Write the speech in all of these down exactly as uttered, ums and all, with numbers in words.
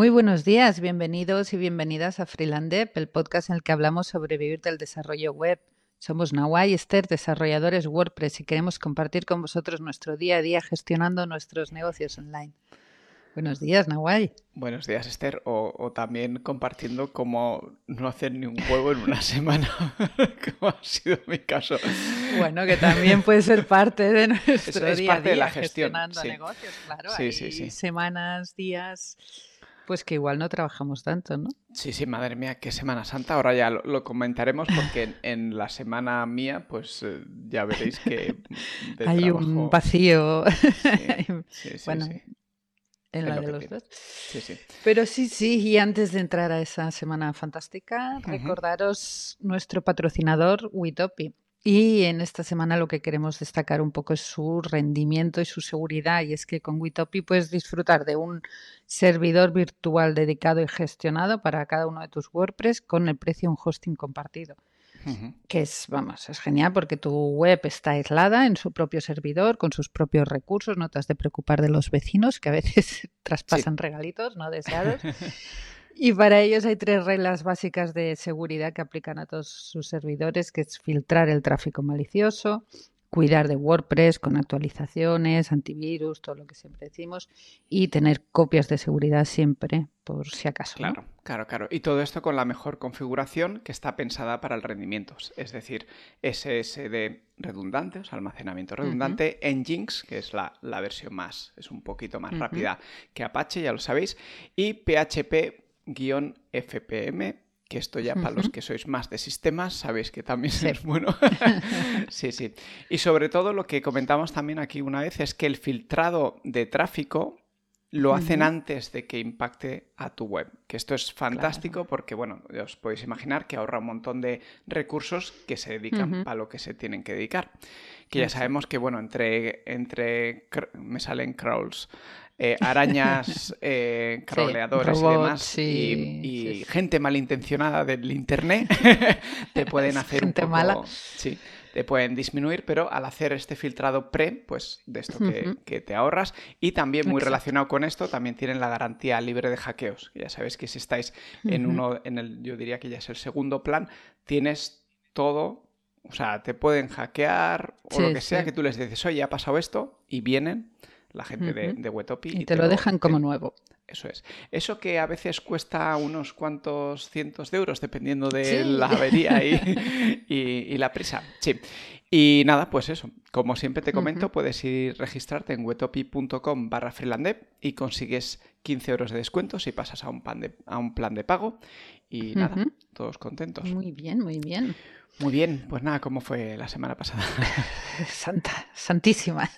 Muy buenos días, bienvenidos y bienvenidas a Freelandev, el podcast en el que hablamos sobre vivir del desarrollo web. Somos Nawal y Esther, desarrolladores WordPress, y queremos compartir con vosotros nuestro día a día gestionando nuestros negocios online. Buenos días, Nawal. Buenos días, Esther. O, o también compartiendo cómo no hacer ni un huevo en una semana, como ha sido mi caso. Bueno, que también puede ser parte de nuestro es, es día a día parte de la gestión, gestionando sí. negocios. Claro, Sí, hay sí, sí. semanas, días, pues que igual no trabajamos tanto, ¿no? Sí, sí, madre mía, qué Semana Santa. Ahora ya lo, lo comentaremos porque en, en la semana mía, pues eh, ya veréis que de Hay trabajo... un vacío. Sí, sí, sí, bueno, sí. en Es la lo de que los tiene. dos. Sí, sí. Pero sí, sí, y antes de entrar a esa semana fantástica, Ujú. recordaros nuestro patrocinador, Witopi. Y en esta semana lo que queremos destacar un poco es su rendimiento y su seguridad. Y es que con Witopi puedes disfrutar de un servidor virtual dedicado y gestionado para cada uno de tus WordPress con el precio de un hosting compartido. Ujú. Que es, vamos, es genial porque tu web está aislada en su propio servidor, con sus propios recursos, no te has de preocupar de los vecinos que a veces traspasan Sí. regalitos no deseados. Y para ellos hay tres reglas básicas de seguridad que aplican a todos sus servidores, que es filtrar el tráfico malicioso, cuidar de WordPress con actualizaciones, antivirus, todo lo que siempre decimos, y tener copias de seguridad siempre, por si acaso, ¿no? Claro, claro, claro. Y todo esto con la mejor configuración que está pensada para el rendimiento. Es decir, S S D redundante, o sea, almacenamiento redundante, uh-huh. Nginx, que es la, la versión más, es un poquito más uh-huh. rápida que Apache, ya lo sabéis, y P H P-F P M, que esto ya uh-huh. para los que sois más de sistemas, sabéis que también sí. es bueno. sí, sí. Y sobre todo lo que comentamos también aquí una vez es que el filtrado de tráfico lo hacen uh-huh. antes de que impacte a tu web. Que esto es fantástico claro. porque, bueno, os podéis imaginar que ahorra un montón de recursos que se dedican uh-huh. para lo que se tienen que dedicar. Que ya sabemos que, bueno, entre, entre me salen crawls, eh, arañas, eh, crawleadores sí, y demás, sí, y, y sí, sí. gente malintencionada del internet te pueden hacer gente un poco... mala. Sí, te pueden disminuir, pero al hacer este filtrado pre, pues de esto que, uh-huh. que te ahorras. Y también muy Exacto. relacionado con esto, también tienen la garantía libre de hackeos. Ya sabéis que si estáis uh-huh. en uno, en el, yo diría que ya es el segundo plan, tienes todo, o sea, te pueden hackear o sí, lo que sea, sí. que tú les dices, oye, ha pasado esto, y vienen la gente uh-huh. de, de Witopi y, y te, te lo dejan como te... nuevo. Eso es. Eso que a veces cuesta unos cuantos cientos de euros, dependiendo de sí. la avería y, y, y la prisa. Sí. Y nada, pues eso. Como siempre te comento, uh-huh. puedes ir registrarte en witopi.com barra freelandev y consigues quince euros de descuento si pasas a un, plan de, a un plan de pago. Y uh-huh. nada, todos contentos. Muy bien, muy bien. Muy bien. Pues nada, ¿cómo fue la semana pasada? Santa, santísima.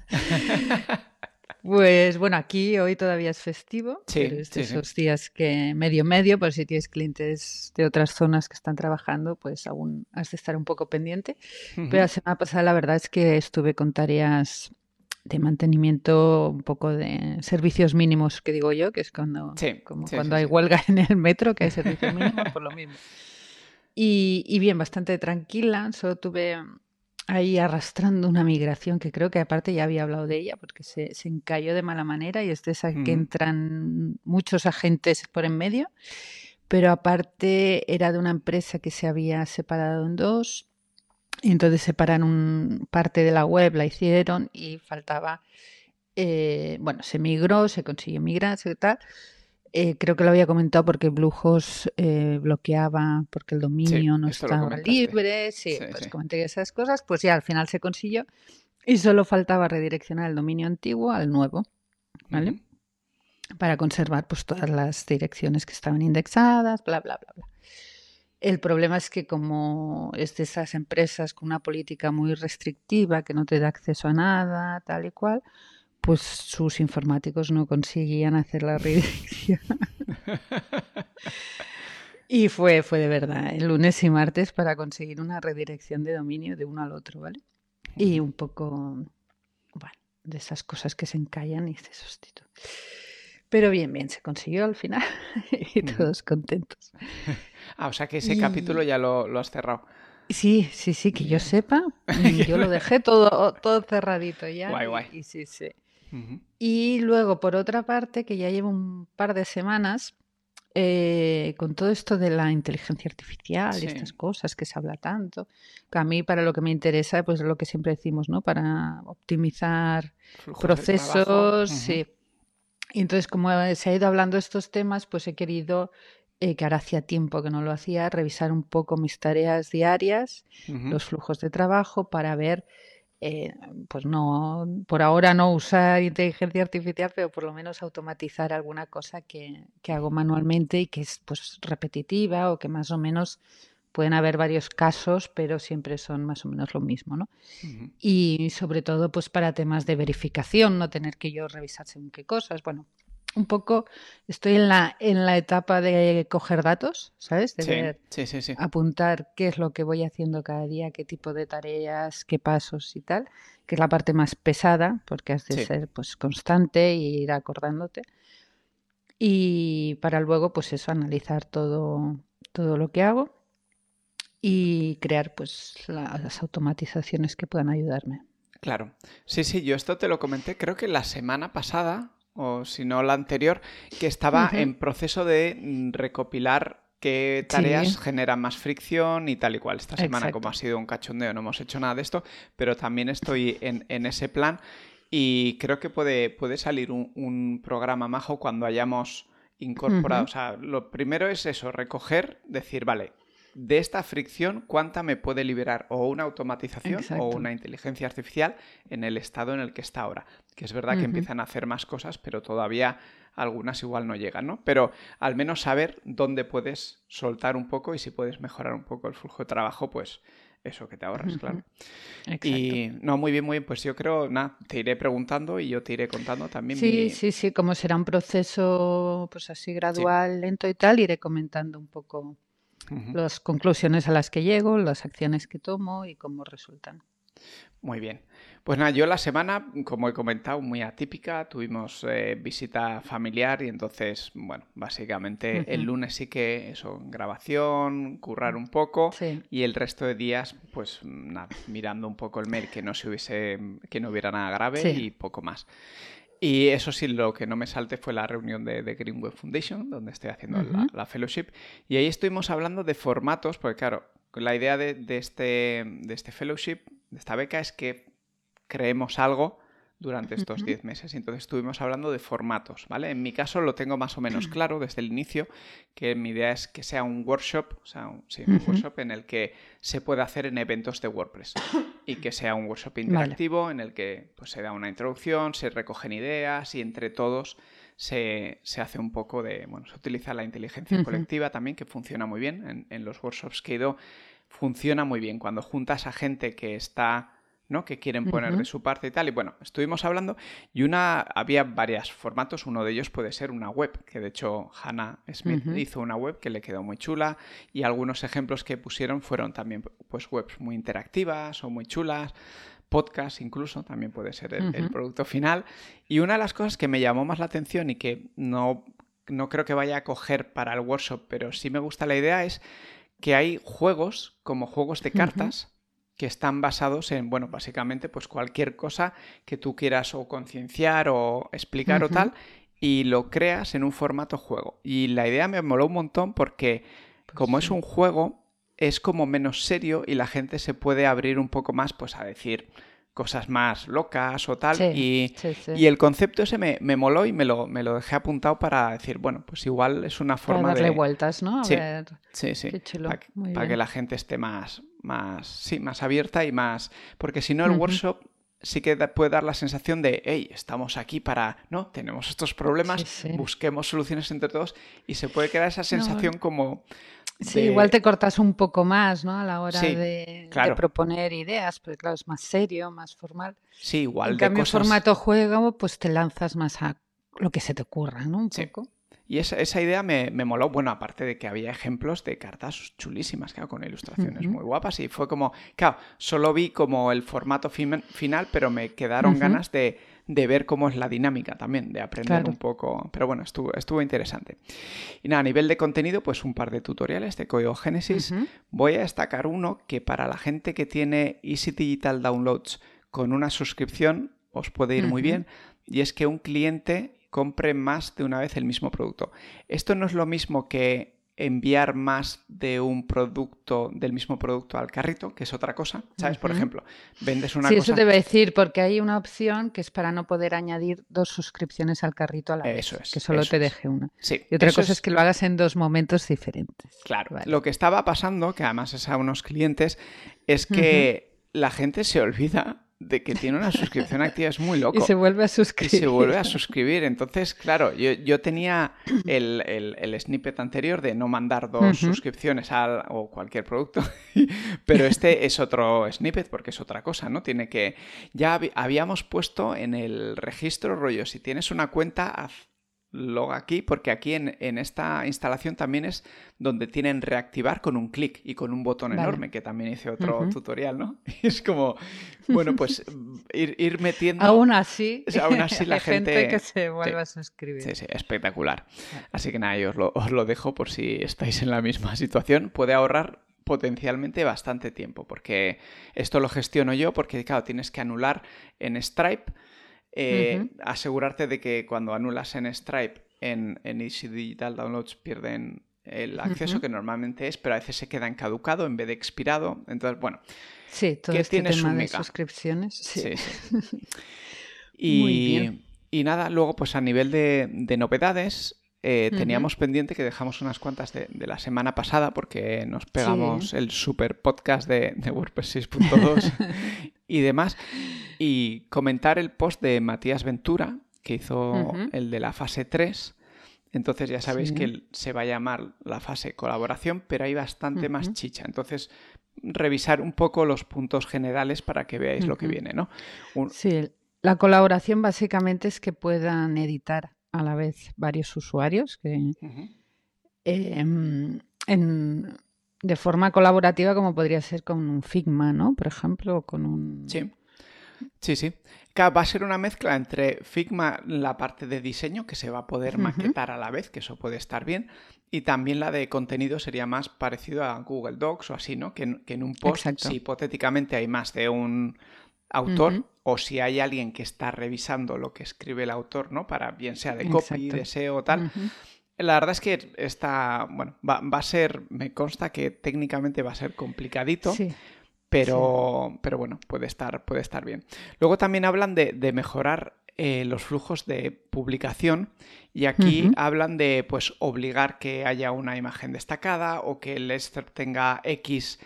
Pues bueno, aquí hoy todavía es festivo, sí, pero es de sí, esos sí. días que medio medio, por si tienes clientes de otras zonas que están trabajando, pues aún has de estar un poco pendiente. Uh-huh. Pero la semana pasada la verdad es que estuve con tareas de mantenimiento, un poco de servicios mínimos, que digo yo, que es cuando, sí, como sí, cuando sí, hay sí. huelga en el metro, que hay servicios mínimos, por lo mismo. Y, y bien, bastante tranquila, solo tuve... ahí arrastrando una migración que creo que aparte ya había hablado de ella porque se, se encalló de mala manera y es de esa uh-huh. que entran muchos agentes por en medio, pero aparte era de una empresa que se había separado en dos y entonces separaron parte de la web, la hicieron y faltaba, eh, bueno, se migró, se consiguió migrar, y tal. Eh, creo que lo había comentado porque Bluehost eh, bloqueaba porque el dominio sí, no estaba libre. Sí, sí pues sí. comenté esas cosas. Pues ya al final se consiguió y solo faltaba redireccionar el dominio antiguo al nuevo, ¿vale? Uh-huh. Para conservar pues todas las direcciones que estaban indexadas, bla, bla, bla, bla. El problema es que como es de esas empresas con una política muy restrictiva que no te da acceso a nada, tal y cual, pues sus informáticos no conseguían hacer la redirección. Y fue, fue de verdad, el lunes y martes para conseguir una redirección de dominio de uno al otro, ¿vale? Uh-huh. Y un poco, bueno, de esas cosas que se encallan y se sustituyen. Pero bien, bien, se consiguió al final y uh-huh. todos contentos. Ah, o sea que ese y... capítulo ya lo, lo has cerrado. Sí, sí, sí, que bien. Yo sepa, yo lo dejé todo, todo cerradito ya. Guay, y, guay. y sí, sí. Uh-huh. Y luego, por otra parte, que ya llevo un par de semanas eh, con todo esto de la inteligencia artificial y Sí. estas cosas que se habla tanto, que a mí para lo que me interesa, pues es lo que siempre decimos, ¿no? Para optimizar Flujos de procesos, trabajo. Uh-huh. sí. Y entonces, como se ha ido hablando de estos temas, pues he querido, eh, que ahora hacía tiempo que no lo hacía, revisar un poco mis tareas diarias, Uh-huh. los flujos de trabajo, para ver, eh, pues no, por ahora no usar inteligencia artificial, pero por lo menos automatizar alguna cosa que, que hago manualmente y que es pues repetitiva o que más o menos pueden haber varios casos, pero siempre son más o menos lo mismo, ¿no? Uh-huh. Y sobre todo pues para temas de verificación, no tener que yo revisar según qué cosas. Bueno, un poco estoy en la, en la etapa de coger datos, ¿sabes? De Sí, ver, sí, sí, sí. apuntar qué es lo que voy haciendo cada día, qué tipo de tareas, qué pasos y tal, que es la parte más pesada, porque has de Sí. ser pues constante y ir acordándote. Y para luego, pues eso, analizar todo, todo lo que hago y crear pues la- las automatizaciones que puedan ayudarme. Claro. Sí, sí, yo esto te lo comenté, creo que la semana pasada, o si no la anterior, que estaba Ujú. en proceso de mm, recopilar qué Sí, tareas generan más fricción y tal y cual. Esta semana, como exacto. ha sido un cachondeo, no hemos hecho nada de esto, pero también estoy en, en ese plan y creo que puede, puede salir un, un programa majo cuando hayamos incorporado. Ujú. O sea, lo primero es eso, recoger, decir, vale, de esta fricción, ¿cuánta me puede liberar o una automatización o Exacto. una inteligencia artificial en el estado en el que está ahora? Que es verdad que Ujú. empiezan a hacer más cosas, pero todavía algunas igual no llegan, ¿no? Pero al menos saber dónde puedes soltar un poco y si puedes mejorar un poco el flujo de trabajo, pues eso que te ahorras, claro. Ujú. Exacto. Y no, muy bien, muy bien, pues yo creo, nada, te iré preguntando y yo te iré contando también Sí, mi... sí, sí, como será un proceso pues así Sí. gradual, lento y tal, iré comentando un poco Ujú. las conclusiones a las que llego, las acciones que tomo y cómo resultan. Muy bien. Pues nada, yo la semana, como he comentado, muy atípica. Tuvimos eh, visita familiar y entonces, bueno, básicamente el Ujú. lunes sí que eso, grabación, currar un poco Sí. y el resto de días, pues nada, mirando un poco el mail que no se hubiese, que no hubiera nada grave Sí. y poco más. Y eso sí, lo que no me salte fue la reunión de, de Green Web Foundation, donde estoy haciendo la, Ujú. la fellowship. Y ahí estuvimos hablando de formatos, porque claro, la idea de, de este, de este fellowship, de esta beca, es que creemos algo durante estos Ujú. diez meses. Entonces estuvimos hablando de formatos, ¿vale? En mi caso lo tengo más o menos claro desde el inicio, que mi idea es que sea un workshop, o sea, un, sí, un Ujú. workshop en el que se pueda hacer en eventos de WordPress y que sea un workshop Vale. interactivo en el que pues, se da una introducción, se recogen ideas y entre todos se, se hace un poco de, bueno, se utiliza la inteligencia Ujú. colectiva también, que funciona muy bien en, en los workshops que he ido, funciona muy bien cuando juntas a gente que está... ¿no? Que quieren poner de Ujú. su parte y tal. Y bueno, estuvimos hablando y una había varios formatos. Uno de ellos puede ser una web, que de hecho Hannah Smith Ujú. hizo una web que le quedó muy chula y algunos ejemplos que pusieron fueron también pues webs muy interactivas o muy chulas. Podcast incluso, también puede ser el, el Ujú. producto final. Y una de las cosas que me llamó más la atención y que no, no creo que vaya a coger para el workshop, pero sí me gusta la idea, es que hay juegos como juegos de Ujú. cartas que están basados en, bueno, básicamente pues cualquier cosa que tú quieras o concienciar o explicar o Ujú. tal y lo creas en un formato juego. Y la idea me moló un montón porque Pues como es sí. un juego es como menos serio y la gente se puede abrir un poco más pues a decir cosas más locas o tal Sí, y, sí, sí. y el concepto ese me, me moló y me lo, me lo dejé apuntado para decir, bueno, pues igual es una Para forma darle de... vueltas, ¿no? A Sí, ver, sí, sí, qué chulo. para que, Muy pa que bien. la gente esté más, más, sí, más abierta y más... Porque si no el Ujú. workshop sí que da- puede dar la sensación de, hey, estamos aquí para, ¿no? Tenemos estos Sí, problemas, sí. busquemos soluciones entre todos y se puede quedar esa No, sensación como sí, igual te de... cortas un poco más, ¿no? A la hora Sí, de, de claro, proponer ideas, porque claro, es más serio, más formal. sí, En igual de cambio, cosas... formato juego, pues te lanzas más a lo que se te ocurra, ¿no? Un Sí. poco. Y esa, esa idea me, me moló, bueno, aparte de que había ejemplos de cartas chulísimas, claro, con ilustraciones Ujú. muy guapas y fue como, claro, solo vi como el formato fin- final, pero me quedaron Ujú. ganas de, de ver cómo es la dinámica también, de aprender Claro. un poco, pero bueno, estuvo, estuvo interesante. Y nada, a nivel de contenido, pues un par de tutoriales de Código Génesis. Ujú. Voy a destacar uno que para la gente que tiene Easy Digital Downloads con una suscripción os puede ir muy Ujú. bien, y es que un cliente compre más de una vez el mismo producto. Esto no es lo mismo que enviar más de un producto, del mismo producto al carrito, que es otra cosa, ¿sabes? Uh-huh. Por ejemplo, vendes una sí, cosa... Sí, eso te iba a decir, porque hay una opción que es para no poder añadir dos suscripciones al carrito a la vez. Eso es. Que solo eso te es. deje una. Sí, y otra cosa es... es que lo hagas en dos momentos diferentes. Claro. Vale. Lo que estaba pasando, que además es a unos clientes, es que uh-huh. la gente se olvida de que tiene una suscripción activa, es muy loco. Y se vuelve a suscribir. Y se vuelve a suscribir. Entonces, claro, yo, yo tenía el, el, el snippet anterior de no mandar dos uh-huh. suscripciones a o cualquier producto, pero este es otro snippet porque es otra cosa, ¿no? Tiene que... Ya hab- habíamos puesto en el registro rollo, si tienes una cuenta, haz log aquí, porque aquí en, en esta instalación también es donde tienen reactivar con un clic y con un botón vale. enorme, que también hice otro uh-huh. tutorial, ¿no? Y es como, bueno, pues ir, ir metiendo... Aún así, o sea, aún así la hay gente... gente que se vuelve sí, a suscribir. Sí, sí, espectacular. Así que nada, yo os lo, os lo dejo por si estáis en la misma situación. Puede ahorrar potencialmente bastante tiempo, porque esto lo gestiono yo, porque claro, tienes que anular en Stripe. Eh, uh-huh. Asegurarte de que cuando anulas en Stripe, en, en Easy Digital Downloads pierden el acceso, uh-huh. que normalmente es, pero a veces se queda en caducado en vez de expirado. Entonces, bueno, sí, todo ¿qué este tiene tema su de miga? suscripciones. Sí, sí, sí. y, Muy bien. Y nada, luego pues a nivel de, de novedades, eh, uh-huh. teníamos pendiente que dejamos unas cuantas de, de la semana pasada porque nos pegamos sí. el super podcast de, de WordPress seis punto dos y demás. Y comentar el post de Matías Ventura, que hizo uh-huh. el de la fase tres. Entonces ya sabéis sí. que se va a llamar la fase colaboración, pero hay bastante uh-huh. más chicha. Entonces, revisar un poco los puntos generales para que veáis uh-huh. lo que viene, ¿no? Un... Sí, la colaboración básicamente es que puedan editar a la vez varios usuarios que uh-huh. eh, en... de forma colaborativa, como podría ser con un Figma, ¿no? Por ejemplo, o con un... Sí. Sí, sí. Claro, va a ser una mezcla entre Figma, la parte de diseño, que se va a poder uh-huh. maquetar a la vez, que eso puede estar bien, y también la de contenido sería más parecido a Google Docs o así, ¿no? Que en, que en un post, Exacto. si hipotéticamente hay más de un autor, uh-huh. o si hay alguien que está revisando lo que escribe el autor, ¿no? Para bien sea de copy, Exacto. de S E O o tal... Uh-huh. La verdad es que está, bueno, va, va a ser, me consta que técnicamente va a ser complicadito, sí. Pero, sí. pero bueno, puede estar, puede estar bien. Luego también hablan de, de mejorar eh, los flujos de publicación y aquí uh-huh. hablan de pues obligar que haya una imagen destacada o que el excerpt tenga X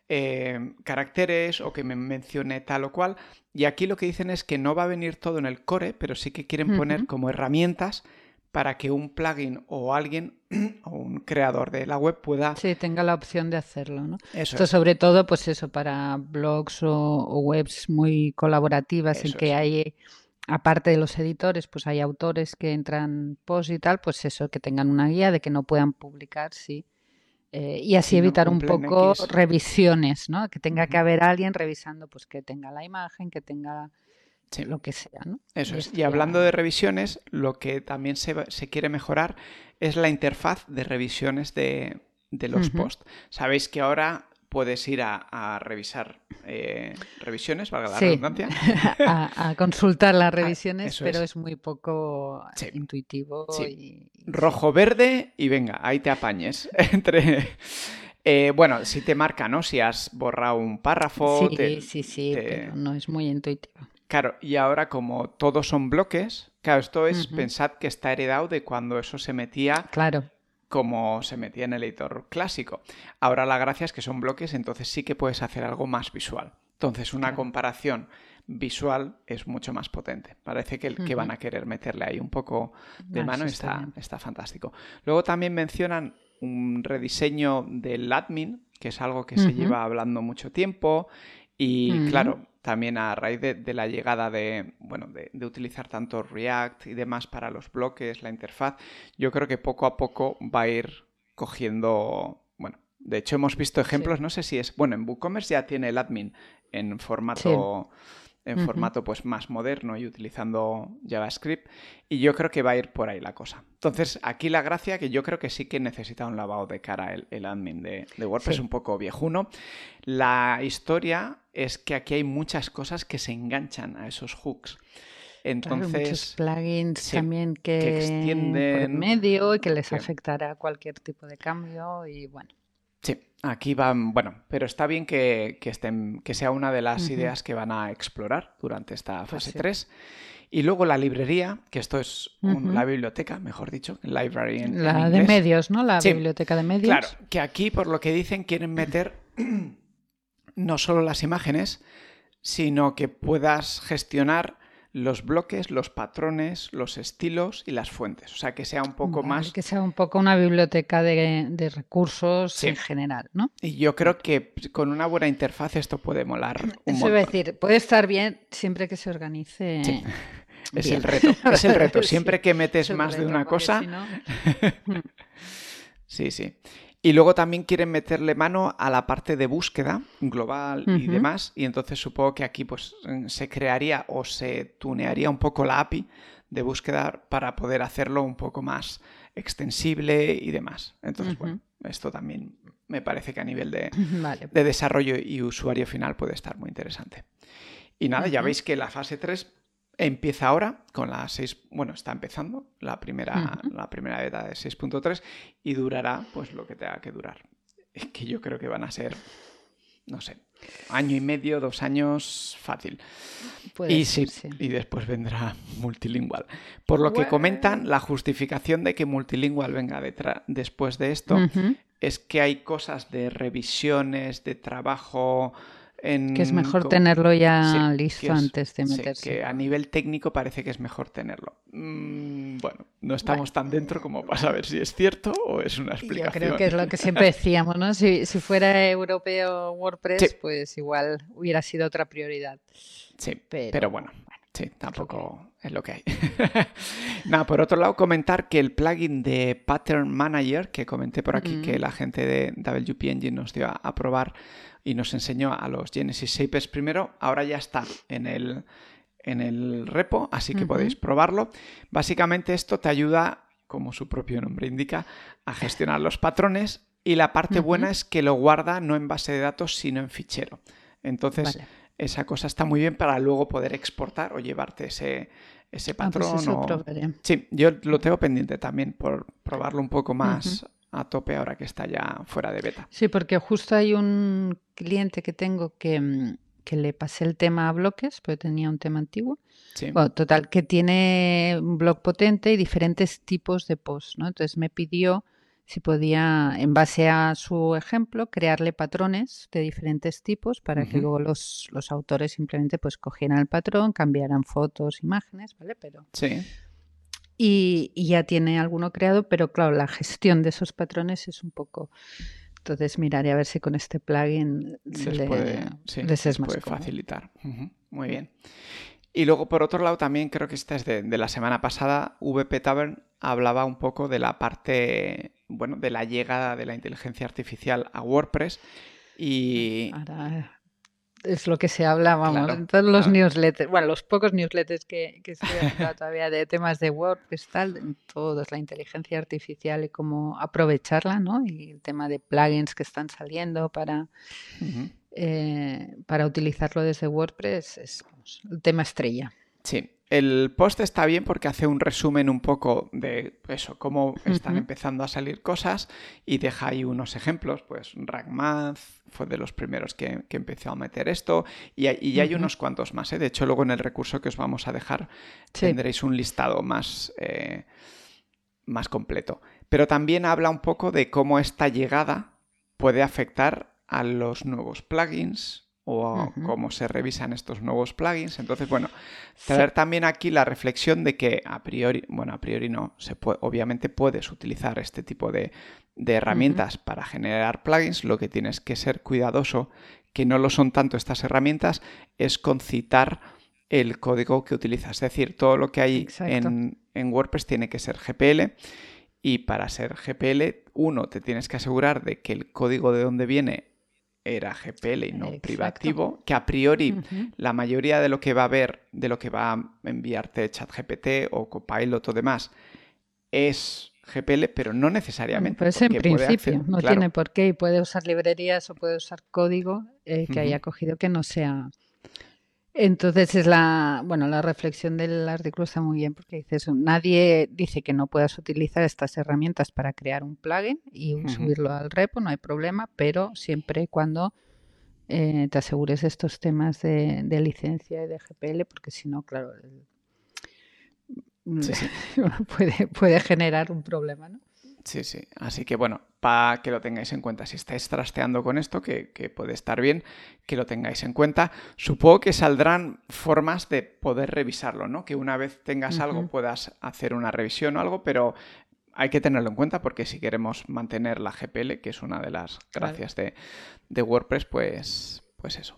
eh, caracteres o que me mencione tal o cual. Y aquí lo que dicen es que no va a venir todo en el core, pero sí que quieren uh-huh. poner como herramientas para que un plugin o alguien o un creador de la web pueda... Sí, tenga la opción de hacerlo, ¿no? Eso Esto es. sobre todo, pues eso, para blogs o, o webs muy colaborativas eso en que es. hay, aparte de los editores, pues hay autores que entran post y tal, pues eso, que tengan una guía de que no puedan publicar, sí. Eh, y así si evitar no un poco X. revisiones, ¿no? Que tenga uh-huh. que haber alguien revisando, pues que tenga la imagen, que tenga... Sí. Lo que sea, ¿no? Eso y es. Y hablando ya... de revisiones, lo que también se, se quiere mejorar es la interfaz de revisiones de, de los uh-huh. posts. Sabéis que ahora puedes ir a, a revisar eh, revisiones, valga la sí. redundancia. a, a consultar las revisiones, ah, pero es. es muy poco sí. intuitivo. Sí. Y... Rojo, verde y venga, ahí te apañes. Entre... Eh, bueno, sí te marca, ¿no? Si has borrado un párrafo. Sí, te, sí, sí, te... pero no es muy intuitivo. Claro, y ahora como todos son bloques, claro, esto es, uh-huh. pensad que está heredado de cuando eso se metía claro. como se metía en el editor clásico. Ahora la gracia es que son bloques, entonces sí que puedes hacer algo más visual. Entonces una claro. comparación visual es mucho más potente. Parece que, uh-huh. que van a querer meterle ahí un poco de ah, mano y está, está, está fantástico. Luego también mencionan un rediseño del admin, que es algo que uh-huh. se lleva hablando mucho tiempo y uh-huh. claro, también a raíz de, de la llegada de, bueno, de, de utilizar tanto React y demás para los bloques, la interfaz, yo creo que poco a poco va a ir cogiendo, bueno, de hecho hemos visto ejemplos, sí. no sé si es, bueno, en WooCommerce ya tiene el admin en formato... Sí. en uh-huh. formato pues más moderno y utilizando JavaScript y yo creo que va a ir por ahí la cosa. Entonces aquí la gracia que yo creo que sí que necesita un lavado de cara el, el admin de, de WordPress, sí. un poco viejuno. La historia es que aquí hay muchas cosas que se enganchan a esos hooks. Entonces, claro, muchos plugins sí, también que que por extienden... medio y que les Sí. afectará cualquier tipo de cambio y bueno. Sí, aquí van, bueno, pero está bien que, que, estén, que sea una de las Ujú. ideas que van a explorar durante esta Pues fase sí. tres. Y luego la librería, que esto es un- Ujú. la biblioteca, mejor dicho, library en, en La de inglés. medios, ¿no? La Sí, biblioteca de medios. claro, que aquí por lo que dicen quieren meter no solo las imágenes, sino que puedas gestionar los bloques, los patrones, los estilos y las fuentes. O sea, que sea un poco Vale, más... que sea un poco una biblioteca de, de recursos Sí. en general, ¿no? Y yo creo Vale. que con una buena interfaz esto puede molar un Eso iba a montón. decir, puede estar bien siempre que se organice Sí, es bien. el reto. Es el reto. Sí, Siempre que es metes el más de reto, una porque cosa... si no... Mm. Sí, sí. Y luego también quieren meterle mano a la parte de búsqueda global y Ujú. demás. Y entonces supongo que aquí pues se crearía o se tunearía un poco la A P I de búsqueda para poder hacerlo un poco más extensible y demás. Entonces, Ujú. bueno, esto también me parece que a nivel de, Vale. de desarrollo y usuario final puede estar muy interesante. Y nada, ya Ujú. veis que la fase tres empieza ahora con la seis, bueno, está empezando la primera, Ujú. la primera beta de seis punto tres y durará pues lo que tenga que durar. Es que yo creo que van a ser, no sé, año y medio, dos años, fácil. Puede Y ser, sí, sí. y después vendrá multilingual. Por lo que Bueno. comentan, la justificación de que multilingual venga detrás, después de esto Ujú. es que hay cosas de revisiones, de trabajo en... Que es mejor co- tenerlo ya Sí, que listo es, antes de sí, meterse. que a nivel técnico parece que es mejor tenerlo. Mm, bueno, no estamos Bueno, tan dentro como para saber si es cierto o es una yo creo explicación. que es lo que siempre decíamos, ¿no? Si, si fuera europeo Sí, WordPress, pues igual hubiera sido otra prioridad. sí, Pero, pero bueno, bueno, sí, es lo que hay. tampoco es lo que hay. Nada, por otro lado, comentar que el plugin de Pattern Manager, que comenté por aquí que Mm. la gente de W P Engine nos dio a, a probar y nos enseñó a los Genesis Shapers primero, ahora ya está en el, en el repo, así que Ujú. podéis probarlo. Básicamente esto te ayuda, como su propio nombre indica, a gestionar los patrones y la parte Ujú. buena es que lo guarda no en base de datos, sino en fichero. Entonces, Vale. esa cosa está muy bien para luego poder exportar o llevarte ese, ese Ah, pues patrón. eso O... probaré. Sí, yo lo tengo pendiente también por probarlo un poco Ujú. más a tope ahora que está ya fuera de beta. Sí, porque justo hay un cliente que tengo que, mm, que le pasé el tema a bloques, porque tenía un tema antiguo. Sí. Bueno, total, que tiene un blog potente y diferentes tipos de posts, ¿no? Entonces me pidió si podía, en base a su ejemplo, crearle patrones de diferentes tipos para que Ujú. luego los, los autores simplemente pues cogieran el patrón, cambiaran fotos, imágenes, ¿vale? Pero Sí. y, y ya tiene alguno creado, pero claro, la gestión de esos patrones es un poco. Entonces miraré a ver si con este plugin se Les le, puede, sí, les es les más puede cómodo. facilitar. Ujú. Muy bien. Y luego, por otro lado, también creo que esta es de, de la semana pasada, V P Tavern hablaba un poco de la parte, bueno, de la llegada de la inteligencia artificial a WordPress y... Ahora es lo que se habla, vamos, Claro, en todos los ah, newsletters, bueno, los pocos newsletters que, que estoy haciendo todavía de temas de WordPress, tal, en todo es la inteligencia artificial y cómo aprovecharla, ¿no? Y el tema de plugins que están saliendo para, ujú. eh, para utilizarlo desde WordPress es vamos, el tema estrella. Sí, el post está bien porque hace un resumen un poco de eso, cómo están Ujú. empezando a salir cosas y deja ahí unos ejemplos, pues RackMath fue de los primeros que, que empezó a meter esto y, hay- y hay Ujú. unos cuantos más, ¿eh? De hecho, luego en el recurso que os vamos a dejar Sí, tendréis un listado más, eh, más completo. Pero también habla un poco de cómo esta llegada puede afectar a los nuevos plugins o a ujú. cómo se revisan estos nuevos plugins. Entonces, bueno, Sí, traer también aquí la reflexión de que a priori, bueno, a priori no, se puede, obviamente puedes utilizar este tipo de, de ujú. herramientas para generar plugins. Lo que tienes que ser cuidadoso, que no lo son tanto estas herramientas, es concitar el código que utilizas. Es decir, todo lo que hay Exacto. en, en WordPress tiene que ser G P L y para ser G P L, uno, te tienes que asegurar de que el código de donde viene era G P L y no Exacto. privativo, que a priori Ujú. la mayoría de lo que va a ver, de lo que va a enviarte ChatGPT o Copilot o demás, es G P L, pero no necesariamente, Pues en porque puede principio, acceder, no claro. tiene por qué y puede usar librerías o puede usar código eh, que Ujú. haya cogido que no sea Entonces es la, bueno, la reflexión del artículo está muy bien porque dices, nadie dice que no puedas utilizar estas herramientas para crear un plugin y Ujú. subirlo al repo, no hay problema, pero siempre y cuando eh, te asegures de estos temas de, de licencia y de G P L, porque si no, claro, el- Sí, sí. puede, puede generar un problema, ¿no? Sí, sí. Así que bueno, para que lo tengáis en cuenta, si estáis trasteando con esto, que, que puede estar bien, que lo tengáis en cuenta. Supongo que saldrán formas de poder revisarlo, ¿no? Que una vez tengas Ujú. algo puedas hacer una revisión o algo, pero hay que tenerlo en cuenta porque si queremos mantener la G P L, que es una de las Claro. gracias de, de WordPress, pues, pues eso.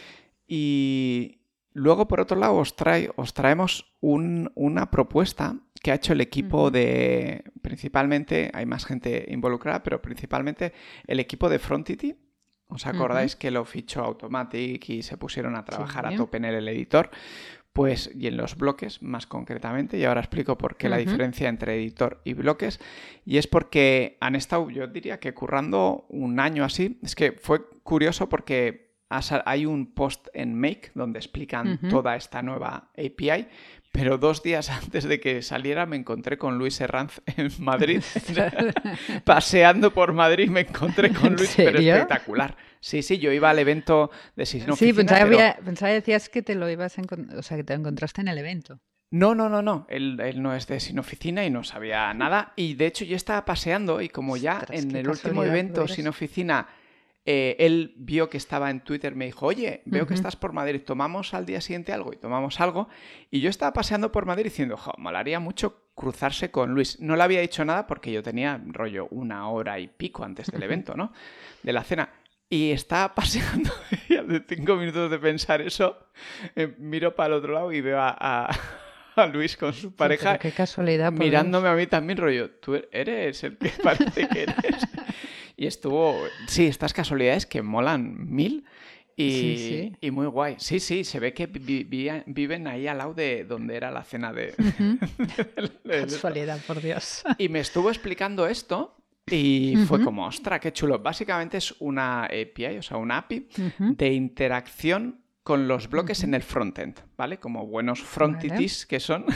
Y luego, por otro lado, os, trae, os traemos un, una propuesta que ha hecho el equipo Ujú. de, principalmente, hay más gente involucrada, pero principalmente el equipo de Frontity. ¿Os acordáis Ujú. que lo fichó Automatic y se pusieron a Sí. trabajar a tope en el editor? Pues, y en los bloques más concretamente, y ahora explico por qué la Ujú. diferencia entre editor y bloques, y es porque han estado, yo diría que currando un año así. Es que fue curioso porque hay un post en Make donde explican Ujú. toda esta nueva A P I, pero dos días antes de que saliera me encontré con Luis Herranz en Madrid. Paseando por Madrid me encontré con ¿En Luis, pero serio? espectacular. Sí, sí, yo iba al evento de Sin Sí, Oficina, pensaba, pero... había- pensaba que decías que te lo ibas a encon- o sea, que te lo encontraste en el evento. No, no, no, no. Él, él no es de Sin Oficina y no sabía nada. Y de hecho yo estaba paseando y como ya Ostras, en qué el último casualidad por evento Dios. Sin Oficina eh, él vio que estaba en Twitter, me dijo, oye, veo que Ujú. estás por Madrid, ¿tomamos al día siguiente algo? Y tomamos algo. Y yo estaba paseando por Madrid diciendo, jo, molaría mucho cruzarse con Luis. No le había dicho nada porque yo tenía rollo una hora y pico antes del Ujú. evento, ¿no? De la cena. Y estaba paseando y de cinco minutos de pensar eso, eh, miro para el otro lado y veo a, a, a Luis con su Sí, pero pareja qué casualidad, por mirándome Dios. a mí también, rollo, tú eres el que parece que eres. Y estuvo, sí, estas casualidades que molan mil Sí, y, sí. y muy guay. Sí, sí, se ve que vi- vi- viven ahí al lado de donde era la cena de, Ujú. de- de esto. Casualidad, por Dios. Y me estuvo explicando esto y fue Ujú. como, ostra, qué chulo. Básicamente es una A P I, o sea, una A P I Ujú. de interacción con los bloques en Ujú. el frontend, ¿vale? Como buenos Vale. frontities que son.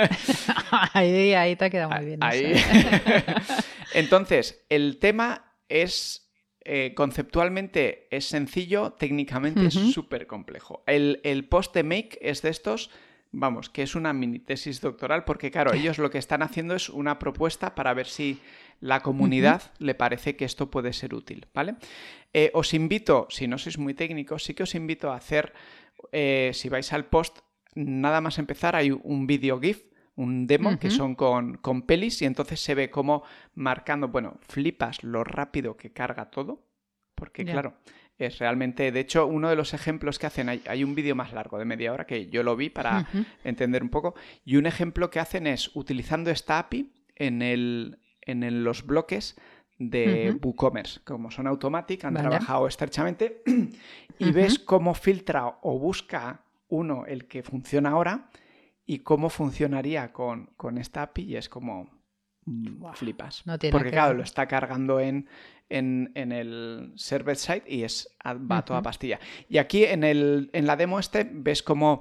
Ahí, ahí te ha quedado muy bien eso, Ahí. ¿eh? Entonces, el tema es eh, conceptualmente es sencillo, técnicamente es Ujú. súper complejo. El, el post de Make es de estos, vamos, que es una mini tesis doctoral, porque claro, ellos lo que están haciendo es una propuesta para ver si la Ujú. comunidad le parece que esto puede ser útil, ¿vale? Eh, os invito, si no sois muy técnicos, sí que os invito a hacer, eh, si vais al post, nada más empezar, hay un vídeo GIF, un demo, que Ujú. son con, con pelis, y entonces se ve como marcando, bueno, flipas lo rápido que carga todo, porque Ya. claro, es realmente, de hecho, uno de los ejemplos que hacen, hay, hay un vídeo más largo de media hora que yo lo vi para Ujú. entender un poco, y un ejemplo que hacen es utilizando esta A P I en, el, en el- los bloques de Ujú. WooCommerce. Como son Automatic, han Vale. trabajado estrechamente y ves Ujú. cómo filtra o busca uno el que funciona ahora y cómo funcionaría con, con esta A P I y es como mm, Buah, flipas. no tiene nada Porque que claro, ver. lo está cargando en, en, en el server side y es, va a toda Ujú. pastilla. Y aquí en, el, en la demo este ves cómo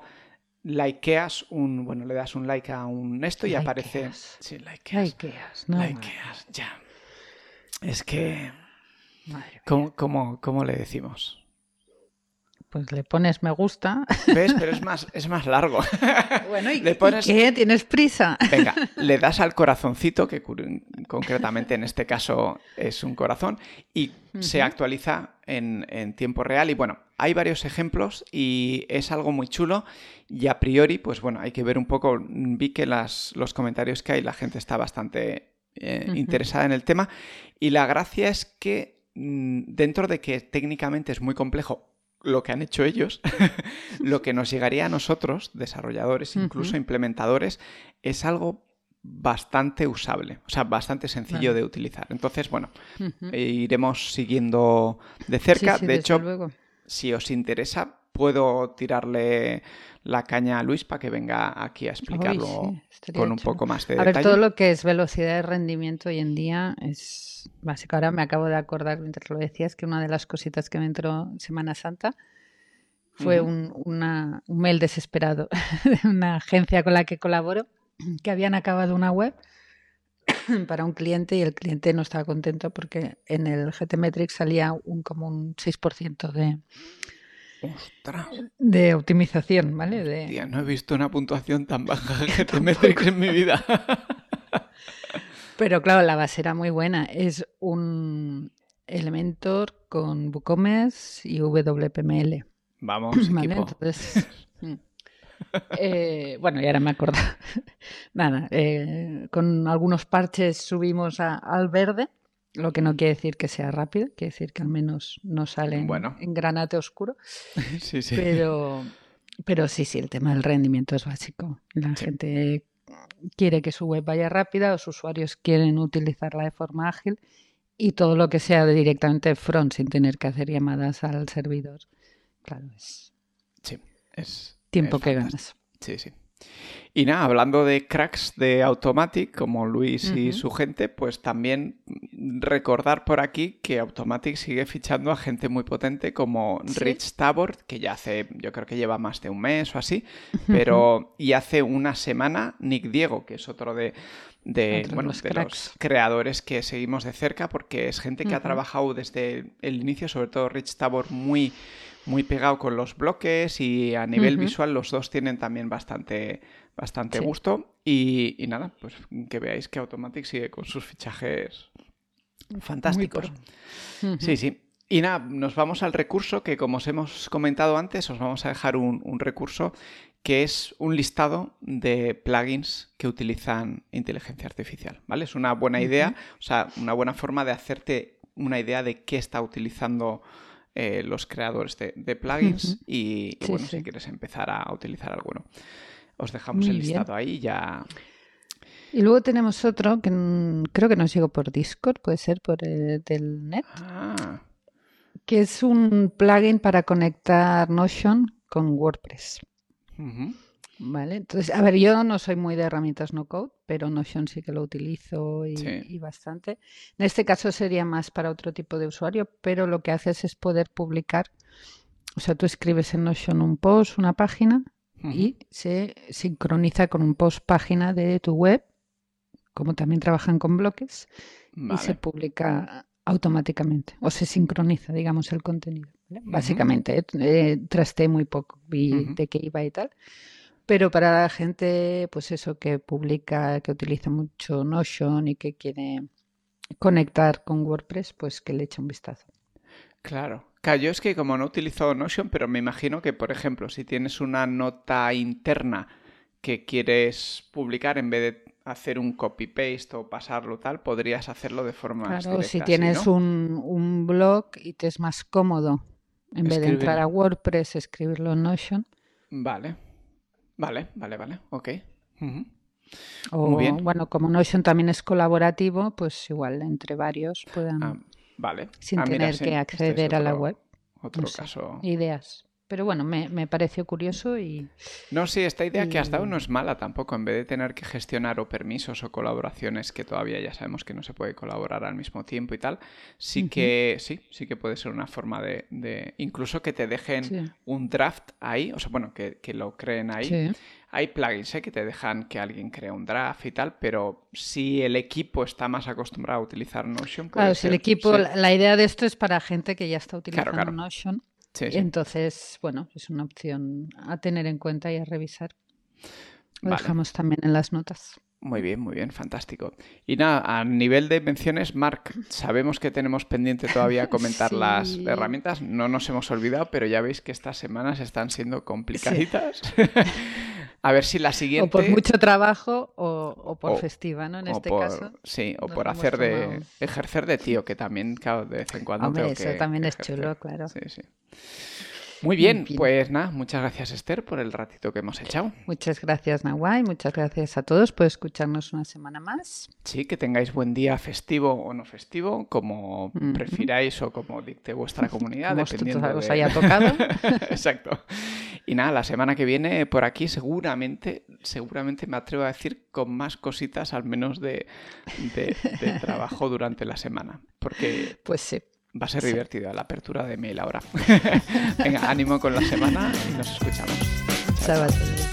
likeas un, bueno, le das un like a un esto y aparece, Likeas. sí, likeas, Likeas. No, madre likeas, mía. ya. Es que, Madre mía. ¿cómo, cómo, cómo le decimos? Pues le pones me gusta. ¿Ves? Pero es más, es más largo. Bueno, ¿y, Le y pones, qué? ¿Tienes prisa? venga, le das al corazoncito, que concretamente en este caso es un corazón, y se Ujú. actualiza en, en tiempo real. Y bueno, hay varios ejemplos y es algo muy chulo. Y a priori, pues bueno, hay que ver un poco. Vi que las, los comentarios que hay, la gente está bastante eh, Ujú. interesada en el tema. Y la gracia es que mmm, dentro de que técnicamente es muy complejo lo que han hecho ellos, lo que nos llegaría a nosotros, desarrolladores, incluso Ujú. implementadores, es algo bastante usable, o sea, bastante sencillo Vale. de utilizar. Entonces, bueno, Ujú. eh, iremos siguiendo de Sí, cerca. sí, De desde hecho, luego. si os interesa, puedo tirarle la caña a Luis para que venga aquí a Hoy explicarlo sí, estaría con un chulo. poco más de A ver, todo detalle. lo que es velocidad de rendimiento hoy en día es básico. Ahora me acabo de acordar mientras lo decías que una de las cositas que me entró en Semana Santa Fue Ujú. un, una, un mail desesperado de una agencia con la que colaboro, que habían acabado una web para un cliente y el cliente no estaba contento porque en el G T Metrix salía un, como un seis por ciento de, Ostras. de optimización, ¿vale? De, Tía, no he visto una puntuación tan baja de G T Metrix tampoco. en mi vida. Pero claro, la base era muy buena. Es un Elementor con WooCommerce y W P M L. Vamos, ¿Vale? equipo. Entonces, mm, eh, bueno, y ahora me acuerdo. Nada, eh, con algunos parches subimos a- al verde, lo que no quiere decir que sea rápido, quiere decir que al menos no sale en, Bueno, en granate oscuro. sí, sí. Pero, pero sí, sí, el tema del rendimiento es básico. La Sí. gente quiere que su web vaya rápida, los usuarios quieren utilizarla de forma ágil y todo lo que sea de directamente front sin tener que hacer llamadas al servidor. Claro, es Sí, es, es tiempo que fantástico. ganas. Sí, sí. Y nada, hablando de cracks de Automatic, como Luis y Ujú. su gente, pues también recordar por aquí que Automatic sigue fichando a gente muy potente como Sí. Rich Tabor, que ya hace, yo creo que lleva más de un mes o así, Ujú. pero y hace una semana Nick Diego, que es otro de, de, Otro de bueno, los de los cracks. creadores que seguimos de cerca, porque es gente que ha Ujú. trabajado desde el inicio, sobre todo Rich Tabor, muy, muy pegado con los bloques y a nivel Ujú. visual los dos tienen también bastante, bastante Sí, gusto. Y, y nada, pues que veáis que Automatic sigue con sus fichajes muy fantásticos. pro. Ujú. Sí, sí. Y nada, nos vamos al recurso que, como os hemos comentado antes, os vamos a dejar un, un recurso que es un listado de plugins que utilizan inteligencia artificial, ¿vale? Es una buena idea, Ujú. o sea, una buena forma de hacerte una idea de qué está utilizando eh, los creadores de, de Ujú. plugins y, y, Sí, bueno, si sí. quieres empezar a utilizar alguno. Os dejamos el Muy bien. listado ahí ya. Y luego tenemos otro que mm, creo que nos llegó por Discord, puede ser por el del net, Ah, que es un plugin para conectar Notion con WordPress. ujú, Vale, entonces, a ver, yo no soy muy de herramientas no code, pero Notion sí que lo utilizo y, sí. y bastante. En este caso sería más para otro tipo de usuario, pero lo que haces es poder publicar, o sea, tú escribes en Notion un post, una página Ujú. y se sincroniza con un post página de tu web, como también trabajan con bloques, y se Vale. publica automáticamente o se sincroniza, digamos, el contenido. ¿Vale? Ujú, Básicamente, eh, eh, trasté muy poco, vi ujú. de qué iba y tal. Pero para la gente, pues eso, que publica, que utiliza mucho Notion y que quiere conectar con WordPress, pues que le eche un vistazo. Claro. Claro, yo es que como no utilizo Notion, pero me imagino que, por ejemplo, si tienes una nota interna que quieres publicar, en vez de hacer un copy-paste o pasarlo tal, podrías hacerlo de forma más Claro, si directa así, tienes ¿no? un, un blog y te es más cómodo, en vez de entrar Escribir. a WordPress, escribirlo en Notion, Vale. Vale, vale, vale. Ok. Ujú. Muy o bien. bueno, como Notion también es colaborativo, pues igual entre varios Ah, puedan, vale. sin Ah, mira, tener sí. que Este es acceder a la web, otro, no otro sé, caso. ideas. Pero bueno, me, me pareció curioso y, No, sí, esta idea que has dado no y es mala tampoco. En vez de tener que gestionar o permisos o colaboraciones que todavía ya sabemos que no se puede colaborar al mismo tiempo y tal, sí ujú, que sí, sí que puede ser una forma de, de- incluso que te dejen sí, un draft ahí, o sea, bueno, que, que lo creen ahí. sí. Hay plugins, ¿eh? Que te dejan que alguien cree un draft y tal, pero si el equipo está más acostumbrado a utilizar Notion, puede Claro, si el ser, equipo, sí. la, la idea de esto es para gente que ya está Claro, utilizando claro. Notion, Sí, y sí. entonces, bueno, es una opción a tener en cuenta y a revisar. Lo Vale. dejamos también en las notas. Muy bien, muy bien, fantástico. Y nada, a nivel de menciones, Marc, sabemos que tenemos pendiente todavía comentar las Sí, herramientas, no nos hemos olvidado, pero ya veis que estas semanas están siendo sí. complicaditas. A ver si la O por siguiente, mucho trabajo o, o por o, festiva, ¿no? En o este caso, por, sí, o nos por lo hemos hacer tomado. de, ejercer de tío, que también, claro, de vez en cuando Hombre, tengo eso que, también que es ejercer. chulo, claro. Sí, sí. Muy Muy bien, bien. pues nada, muchas gracias Esther por el ratito que hemos echado. Muchas gracias, Nawai. Muchas gracias a todos por escucharnos una semana más. Sí, que tengáis buen día festivo o no festivo, como Ujú. prefiráis o como dicte vuestra comunidad, Como os, dependiendo os de... haya tocado. Exacto. Y nada, la semana que viene por aquí seguramente, seguramente me atrevo a decir con más cositas al menos de, de, de trabajo durante la semana. Porque Pues sí. Va a ser Sí. divertido la apertura de mail ahora. Venga, ánimo con la semana y nos escuchamos. Chao, chao. Sábado.